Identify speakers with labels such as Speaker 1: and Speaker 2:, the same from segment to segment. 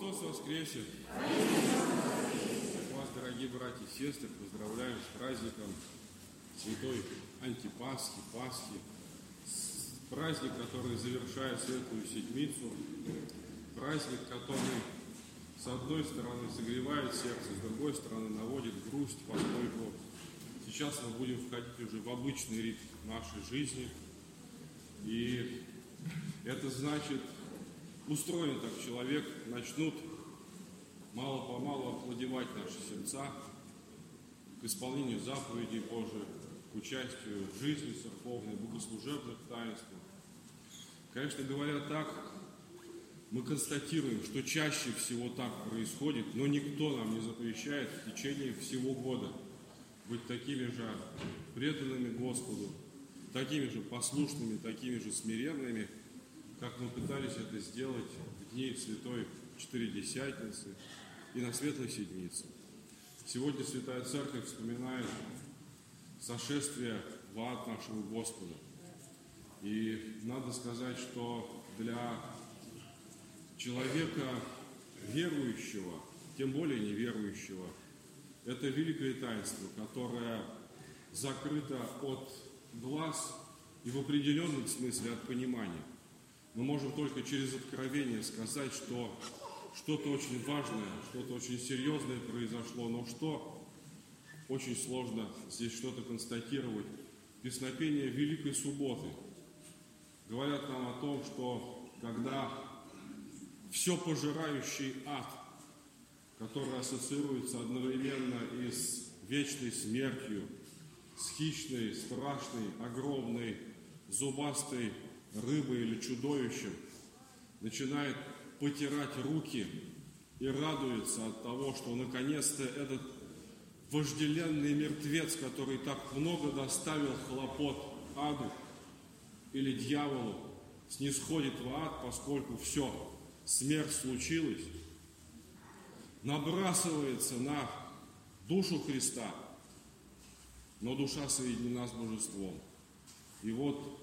Speaker 1: Христос воскресе! Вас, дорогие братья и сестры, поздравляю с праздником Святой Антипасхи, Пасхи. Праздник, который завершает Светлую Седмицу. Праздник, который, с одной стороны, согревает сердце, с другой стороны, наводит грусть, поскольку сейчас мы будем входить уже в обычный ритм нашей жизни. И это значит, устроен так человек, начнут мало-помалу охладевать наши сердца к исполнению заповедей Божиих, к участию в жизни церковной, богослужебных таинствах. Конечно, говоря так, мы констатируем, что чаще всего так происходит, но никто нам не запрещает в течение всего года быть такими же преданными Господу, такими же послушными, такими же смиренными, как мы пытались это сделать в дни Святой Четыредесятницы и на Светлой Седмице. Сегодня Святая Церковь вспоминает сошествие в ад нашего Господа. И надо сказать, что для человека верующего, тем более неверующего, это великое таинство, которое закрыто от глаз и в определенном смысле от понимания. Мы можем только через откровение сказать, что что-то очень важное, что-то очень серьезное произошло, но что очень сложно здесь что-то констатировать. Песнопение Великой Субботы говорят нам о том, что когда все пожирающий ад, который ассоциируется одновременно и с вечной смертью, с хищной, страшной, огромной, зубастой рыбой или чудовищем, начинает потирать руки и радуется от того, что наконец-то этот вожделенный мертвец, который так много доставил хлопот аду или дьяволу, снисходит в ад, поскольку все, смерть случилась, набрасывается на душу Христа, но душа соединена с Божеством. И вот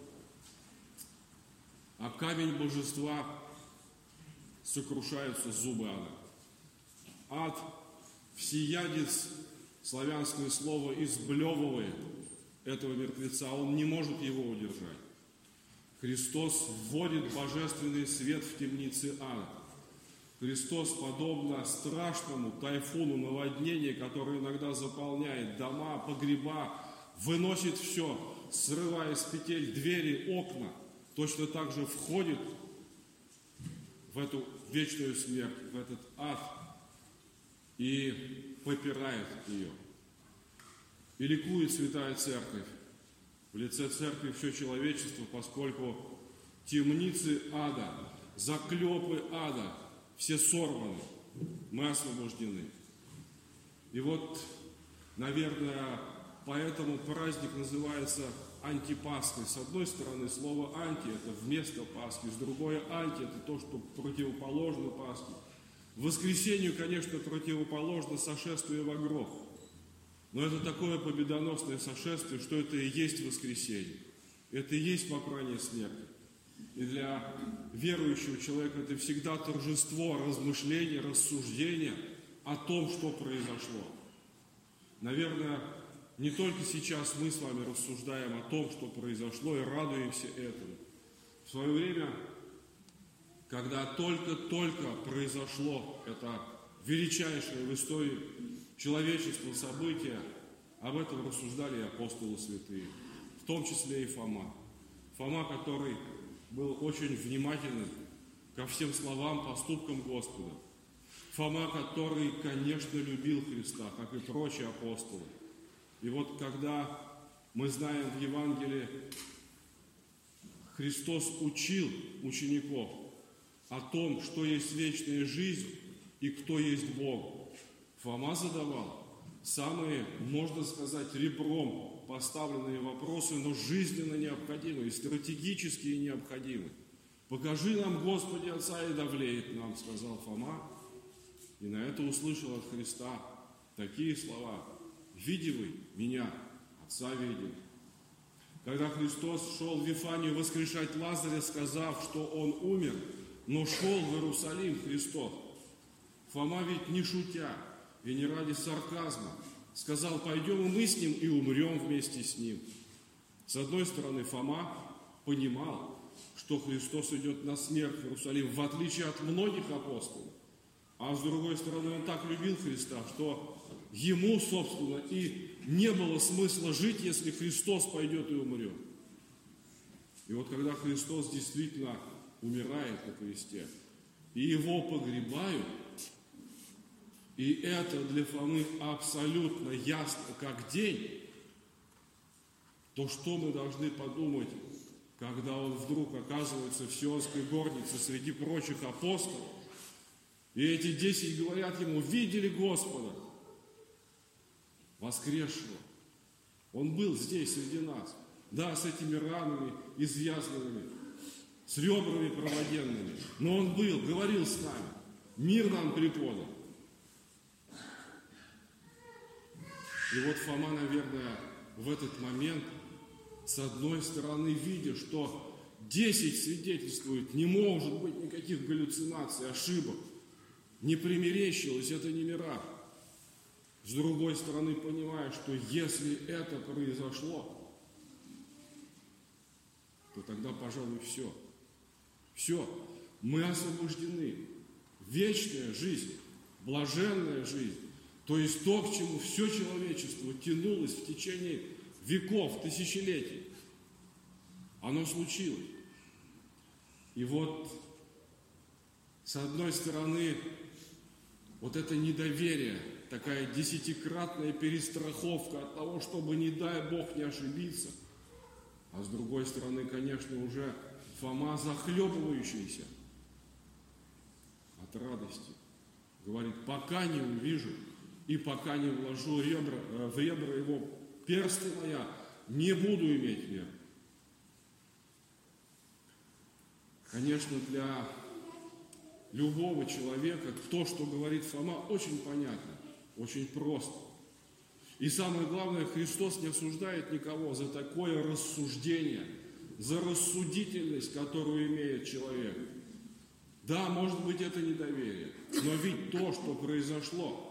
Speaker 1: а камень божества сокрушаются зубы ада. Ад, всеядец, славянское слово, изблевывает этого мертвеца, он не может его удержать. Христос вводит божественный свет в темницы ада. Христос, подобно страшному тайфуну наводнения, который иногда заполняет дома, погреба, выносит все, срывая с петель двери, окна, точно так же входит в эту вечную смерть, в этот ад и попирает ее. И ликует Святая Церковь. В лице Церкви все человечество, поскольку темницы ада, заклепы ада, все сорваны, мы освобождены. И вот, наверное, поэтому праздник называется Антипасхой. С одной стороны, слово «анти» – это вместо Пасхи, с другой «анти» – это то, что противоположно Пасхе. Воскресению, конечно, противоположно сошествие во гроб. Но это такое победоносное сошествие, что это и есть воскресенье. Это и есть попрание смерти. И для верующего человека это всегда торжество, размышление, рассуждение о том, что произошло. Наверное, не только сейчас мы с вами рассуждаем о том, что произошло, и радуемся этому. В свое время, когда только-только произошло это величайшее в истории человечества событие, об этом рассуждали и апостолы святые, в том числе и Фома. Фома, который был очень внимательным ко всем словам, поступкам Господа. Фома, который, конечно, любил Христа, как и прочие апостолы. И вот когда мы знаем в Евангелии, Христос учил учеников о том, что есть вечная жизнь и кто есть Бог, Фома задавал самые, можно сказать, ребром поставленные вопросы, но жизненно необходимые, стратегически необходимые. «Покажи нам, Господи, Отца, и довлеет нам», сказал Фома. И на это услышал от Христа такие слова: «Види вы меня, Отца видели». Когда Христос шел в Вифанию воскрешать Лазаря, сказав, что он умер, но шел в Иерусалим Христос, Фома ведь не шутя и не ради сарказма сказал: пойдем и мы с ним и умрем вместе с ним. С одной стороны, Фома понимал, что Христос идет на смерть в Иерусалим, в отличие от многих апостолов. А с другой стороны, он так любил Христа, что ему, собственно, и не было смысла жить, если Христос пойдет и умрет. И вот когда Христос действительно умирает на кресте, и его погребают, и это для Фомы абсолютно ясно, как день, то что мы должны подумать, когда он вдруг оказывается в Сионской горнице среди прочих апостолов, и эти 10 говорят ему: видели Господа, воскресшего. Он был здесь среди нас, да, с этими ранами изъязвленными, с ребрами проводенными, но он был, говорил с нами, мир нам преподал. И вот Фома, наверное, в этот момент, с одной стороны, видя, что 10 свидетельствует, не может быть никаких галлюцинаций, ошибок, не примерещилось, это не мираж. С другой стороны, понимая, что если это произошло, то тогда, пожалуй, все. Все. Мы освобождены. Вечная жизнь, блаженная жизнь. То есть то, к чему все человечество тянулось в течение веков, тысячелетий. Оно случилось. И вот, с одной стороны, вот это недоверие, такая 10-кратная перестраховка от того, чтобы, не дай Бог, не ошибиться. А с другой стороны, конечно, уже Фома, захлебывающийся от радости, говорит: пока не увижу и пока не вложу в ребра его персты моя, не буду иметь веры. Конечно, для любого человека то, что говорит Фома, очень понятно, очень просто. И самое главное, Христос не осуждает никого за такое рассуждение, за рассудительность, которую имеет человек. Да, может быть, это недоверие, но ведь то, что произошло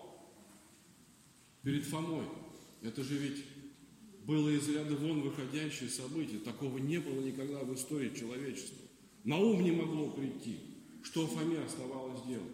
Speaker 1: перед Фомой, это же ведь было из ряда вон выходящее событие. Такого не было никогда в истории человечества. На ум не могло прийти. Что Фоме оставалось делать?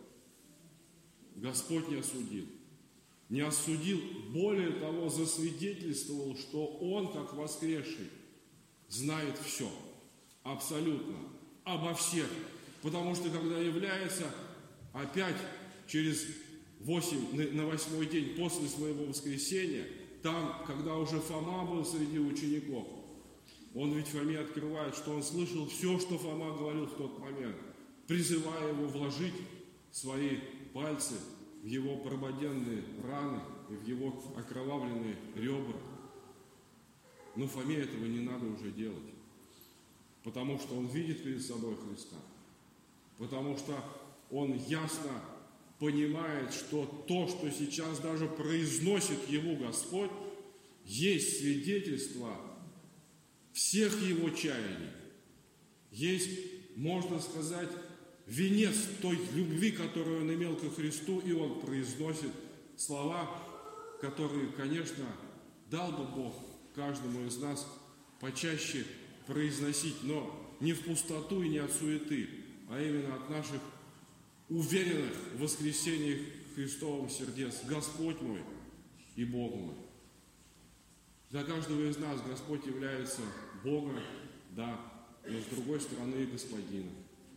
Speaker 1: Господь не осудил. Не осудил, более того, засвидетельствовал, что он, как воскресший, знает все, абсолютно, обо всех. Потому что, когда является опять через на 8-й день после своего воскресения, там, когда уже Фома был среди учеников, он ведь Фоме открывает, что он слышал все, что Фома говорил в тот момент, призывая его вложить свои пальцы в его прободенные раны и в его окровавленные ребра. Но Фоме этого не надо уже делать, потому что он видит перед собой Христа, потому что он ясно понимает, что то, что сейчас даже произносит ему Господь, есть свидетельство всех его чаяний, есть, можно сказать, венец той любви, которую он имел ко Христу, и он произносит слова, которые, конечно, дал бы Бог каждому из нас почаще произносить, но не в пустоту и не от суеты, а именно от наших уверенных в воскресении Христовом сердец. Господь мой и Бог мой. Для каждого из нас Господь является Богом, да, но с другой стороны и Господином.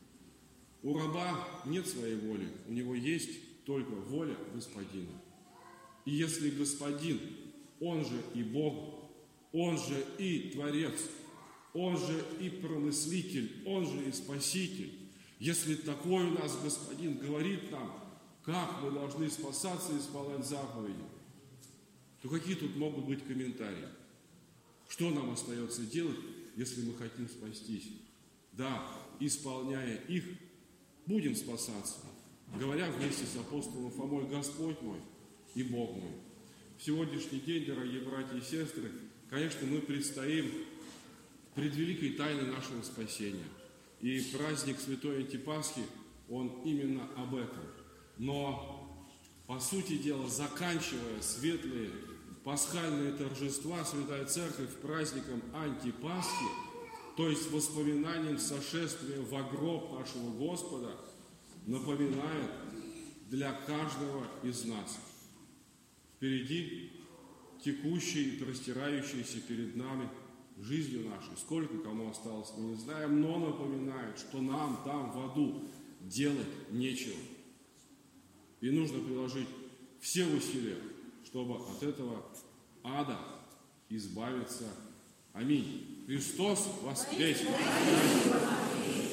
Speaker 1: У раба нет своей воли, у него есть только воля Господина. И если Господин, Он же и Бог, Он же и Творец, Он же и Промыслитель, Он же и Спаситель, если такой у нас Господин говорит нам, как мы должны спасаться и исполнять заповеди, то какие тут могут быть комментарии? Что нам остается делать, если мы хотим спастись? Да, исполняя их, будем спасаться, говоря вместе с апостолом Фомой: Господь мой и Бог мой. В сегодняшний день, дорогие братья и сестры, конечно, мы предстоим пред великой тайной нашего спасения. И праздник Святой Антипасхи, он именно об этом. Но, по сути дела, заканчивая светлые пасхальные торжества, Святая Церковь праздником Антипасхи, то есть воспоминанием сошествия во гроб нашего Господа, напоминает для каждого из нас. Впереди текущей и простирающейся перед нами жизнью нашей. Сколько кому осталось, мы не знаем, но напоминает, что нам там в аду делать нечего. И нужно приложить все усилия, чтобы от этого ада избавиться. Аминь. Христос воскресе!